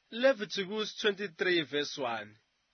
Leviticus 23 verse 1.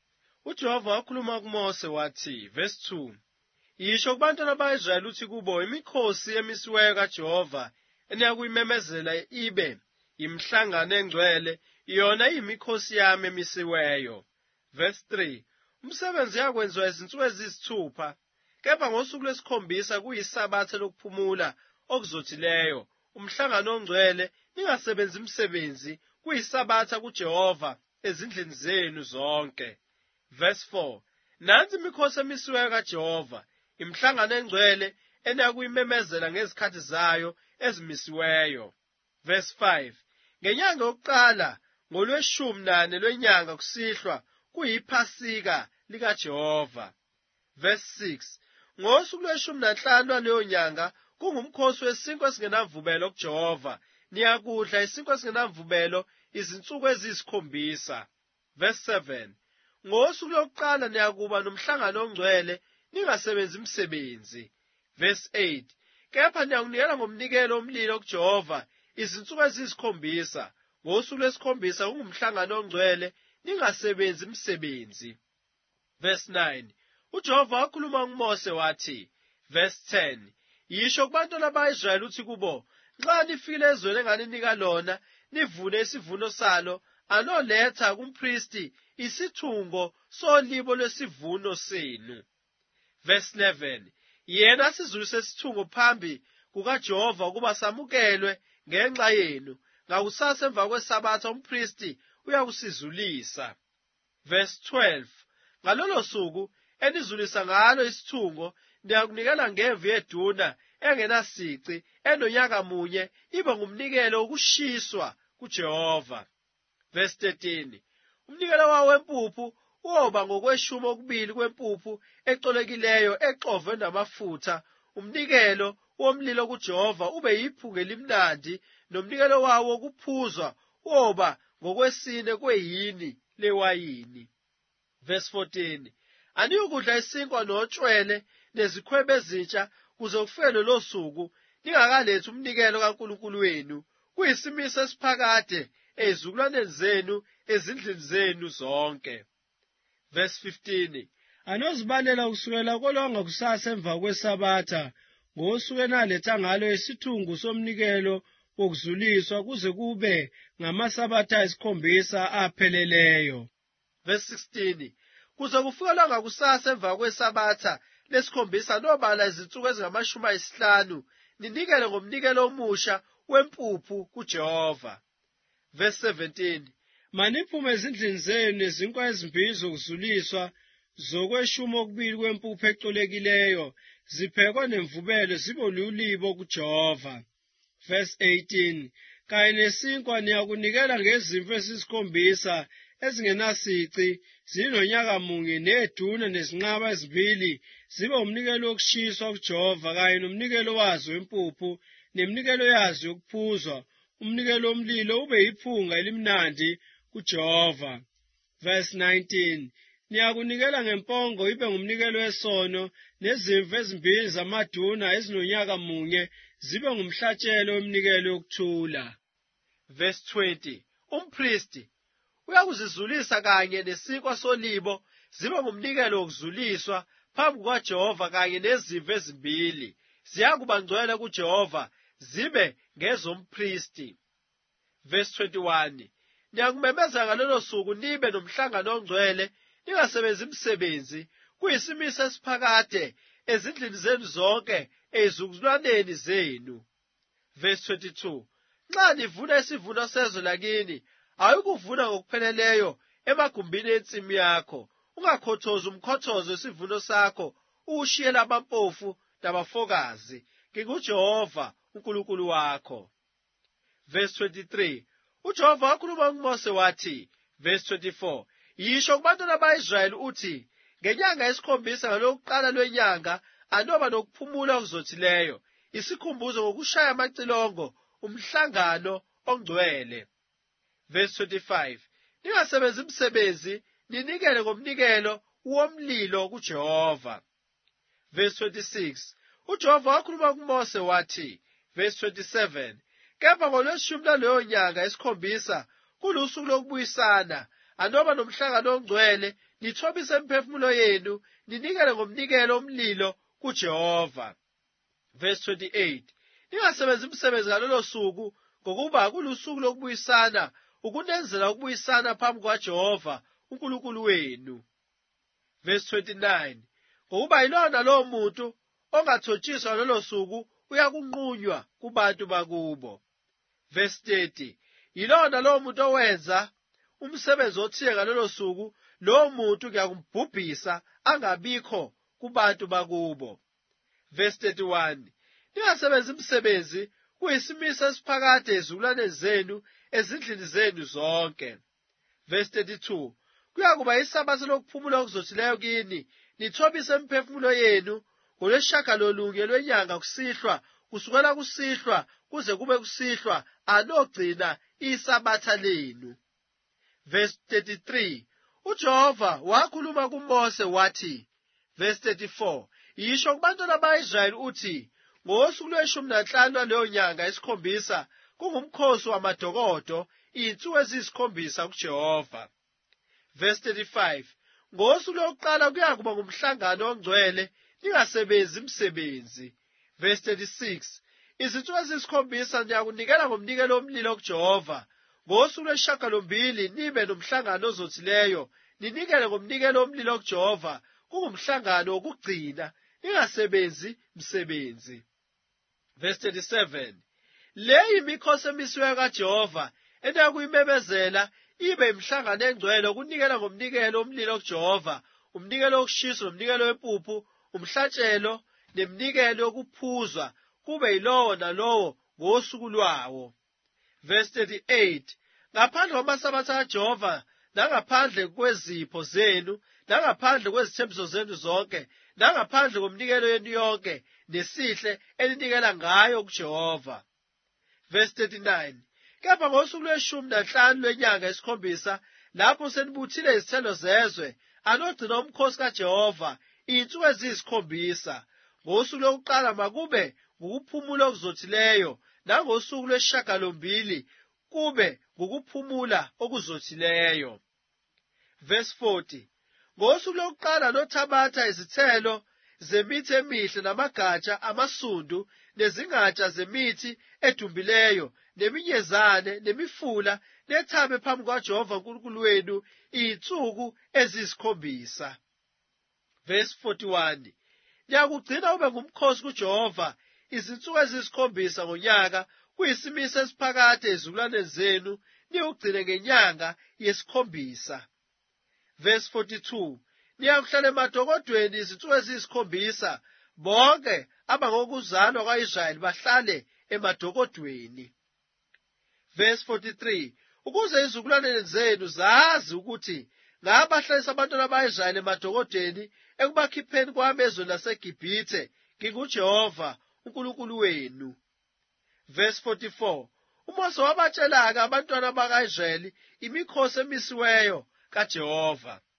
uJehova wakhuluma kuMose wathi, verse 2, yisho kubantwana baka-Israyeli uthi kubo, imikhosi emisiweyo kaJehova eniyakuyimemezela ibe yimihlangano engcwele, yona iyimikhosi yami emisiweyo. Verse 3, umsebenzi yakwenziwa izinsuku eziyisithupha, kepha ngosuku lwesikhombisa kuyisabatha lokuphumula okuzothileyo, umhlangano ongcwele, ningasebenzi imisebenzi, kuyisabatha kuJehova ezindlini zenu zonke. Verse 4, nansi imikhosi emisiweyo kaJehova, imihlangano engcwele eniyakuyimemezela ngezikhathi zayo ezimisiweyo. Verse 5, ngenyanga yokuqala ngolwe-14 lwenyanga kusihlwa kuyiphasika likaJehova. Verse 6, ngosuku lwe-15 lwaleyo nyanga kungumkhosi wesinkwa esingenamvubelo kuJehova, niyakudla isinkwa esingenamvubelo izinsuku eziyisikhombisa. Verse 7, ngosuku lokuqala niyakuba nomhlangano ongcwele, ningasebenzi imisebenzi. Verse 8, kepha niyakunikela ngomnikelo omlilo kuJehova izinsuku eziyisikhombisa, ngosuku lwesikhombisa kungumhlangano ongcwele, ningasebenzi imisebenzi. Verse 9, uJehova wakhuluma kuMose wathi, verse 10, yisho kubantwana baka-Israyeli uthi kubo, nxa nifikile ezweni enganinika lona, nivune isivuno salo, anoletha kumphristi isithungo solibo lwesivuno senu. Verse 11, yena asizulise isithungo phambi kukaJehova ukuba samukelwe ngenxa yenu, ngakusasa emva kwesabatha umphristi uyakusizulisa. Verse 12, ngalolo suku enizulisa ngalo isithungo, niyakunikela ngemvu yeduna engenasici enonyaka munye, ibe ngumnikelo wokushiswa kuJehova. Verse 13, umnikelo wawo wempuphu uyoba ngokweshumi okubili kwempuphu ecolekileyo exovwe namafutha, umnikelo womlilo kuJehova ube yiphunga elimnandi, nomnikelo wawo wokuphuzwa uyoba ngokwesine kwehini lewayini. Verse 14, aniyokudla isinkwa notshwele nezikhwebe ezintsha kuze kufike lolo suku, ningakalethi umnikelo kaNkulunkulu wenu, kuyisimiso esiphakade ezizukulwaneni zenu ezindlini zenu zonke. Verse 15, anozibalela kusukela kolwanga kusasa emva kwesabatha, ngosuku enaletha ngalo isithungu somnikelo wokuzuliswa kuze kube ngamasabatha ayisikhombisa apheleleyo. Verse 16, kuze kufike lwanga kusasa emva kwesabatha lesikhombisa nobala izinsuku ezingama-50, ninikele ngomnikelo omusha wempuphu kuJehova. Verse 17, maniphume ezindlini zenu nezinkwa ezimbili zokuzuliswa zokweshumi okubili kwempuphu ecolekileyo, ziphekwa nemvubelo zibe lulibo kuJehova. Verse 18, kanye nesinkwa niyakunikela ngezimvu eziyisikhombisa ezingenasici, zinonyaka munye, neduna nezinqaba ezimbili, zibe umnikelo wokushiswa kuJehova, kanye nomnikelo wazo wempuphu, neminikelo yazo yokuphuzwa, umnikelo omlilo ube yiphunga elimnandi kuJehova. Verse 19, niyakunikela ngempongo ibe ngumnikelo wesono, nezimvu ezimbili zamaduna ezinonyaka munye, zibe ngumhlatshelo weminikelo yokuthula. Verse 20, umphristi uyakuzizulisa kanye nesinkwa solibo zibe ngumnikelo wokuzuliswa phambi kukaJehova, kanye nezimvu ezimbili ziyakuba ngcwele kuJehova, zibe ngezomphristi. Verse 21, niyakumemeza ngalolo suku nibe nomhlangano ongcwele, ningasebenzi imisebenzi, kuyisimiso esiphakade ezindlini zenu zonke ezizukulwaneni zenu. Verse 22, nxa nivuna isivuno sezwe lakini, awukuvuna ngokupheleleyo emagumbini ensimu yakho, ungakhothozi umkhothozo wesivuno sakho, uwushiyela abampofu nabafokazi. NginguJehova uNkulunkulu wakho. Verse 23, uJehova wakhuluma kuMose wathi, verse 24, yisho kubantwana baka-Israyeli uthi, ngenyanga yesikhombisa ngalokuqala lwenyanga, anoba nokuphumula okuzothileyo, isikhumbuzo ngokushaya amacilongo, umhlangano ongcwele. Verse 25, ningasebenzi imisebenzi, ninikele ngomnikelo womlilo kuJehova. Verse 26, uJehova wakhuluma kuMose wathi, verse 27, kepha ngolweshumi laleyo nyanga yesikhombisa kulusuku lokubuyisana, anoba nomhlangano ongcwele, nithobise imiphefumulo yenu, ninikele ngomnikelo omlilo kuJehova. Verse 28. Ningasebenzi umsebenzi ngalolo suku, ngokuba kulusuku lokubuyisana, ukunenzela ukubuyisana phambi kwaJehova uNkulunkulu wenu. Verse 29. Ngokuba yilona lowo muntu ongathotshiswa ngalolo suku uyakunqunywa kubantu bakubo. Verse 30. Yilona lowo muntu owenza umsebenzi othile ngalolo suku, lowo muntu kuyakumbhubhisa angabikho kubantu bakubo. Verse 31. Ningasebenzi umsebenzi kuyisimiso esiphakade ezizukulwaneni zenu ezindlini zenu zonke. Verse 32. Kuyakuba isabatha lokuphumula okuzothileyo kini, nithobise imiphefumulo yenu ngolwesishiyagalolunye lwenyanga kusihlwa, kusukela kusihlwa kuze kube kusihlwa anogcina isabatha lenu. Verse 33. uJehova wakhuluma kuMose wathi. Verse 34. Yisho kubantwana baka-Israyeli uthi, ngosuku lwe-15 lwaleyo nyanga yesikhombisa kungumkhosi wamadokodo, iy'nsuku eziyisikhombisa kuJehova. Verse 35. Ngosuku lokuqala kuyakuba ngumhlangano ongcwele, ningasebenzi umsebenzi. Verse 36. Izinsuku eziyisikhombisa niyakunikela ngomnikelo omlilo kuJehova. Ngosuku lwesishiyagalombili nibe nomhlangano ozothileyo, ninikele ngomnikelo omlilo kuJehova, kungumhlangano wokugcina, ningasebenzi msebenzi. Verse 37. Le yimikhosi emisiweyo kaJehova enakuyimemezela, ibe imihlangano engcwele ukunikela ngomnikelo omlilo kuJehova, umnikelo wokushiswa nomnikelo wempuphu, umhlatshelo neminikelo yokuphuzwa, kube yilowo nalowo ngosuku lwawo. Verse 38. Ngaphandle kwamasabatha kaJehova, nangaphandle kwezipho zenu, nangaphandle kwezithembiso zenu zonke, nangaphandle komnikelo yenu yonke, nesihle eninikela ngayo kuJehova. Verse 39. Kepha ngosuku lwe-15 lwenyanga yesikhombisa, lapho senibuthile izithelo zezwe, anogcina umkhosi kaJehova, iy'nsuku eziyisikhombisa. Ngosuku lokuqala makube ngukuphumula okuzothileyo, nangosuku lwesishiyagalombili kube ngukuphumula okuzothileyo. Verse 40. Ngosuku lokuqala nothabatha izithelo zemithi emihle namagatsha amasundu nezingatsha zemithi edumbileyo neminyezane nemifula nethambe phambi kwaJehova uNkulunkulu wenu iy'nsuku eziyisikhombisa. Verse 41. Niyakugcina ube ngumkhosi kuJehova izinsuku eziyisikhombisa ngonyaka, kuyisimiso esiphakade ezizukulwaneni zenu, niwugcine ngenyanga yesikhombisa. Verse 42. Niyakuhlala emadokodweni izinsuku eziyisikhombisa, bonke abangokuzalwa kwa-Israyeli bahlale emadokodweni. Verse 43. Ukuze izizukulwaneni zenu zazi ukuthi ngabahlalisa abantwana baka-Israyeli emadokodeni ekubakhipheni kwami ezweni laseGibhithe, nginguJehova uNkulunkulu wenu. Verse 44. uMose wabatshela-ke abantwana baka-Israyeli imikhosi emisiweyo kaJehova.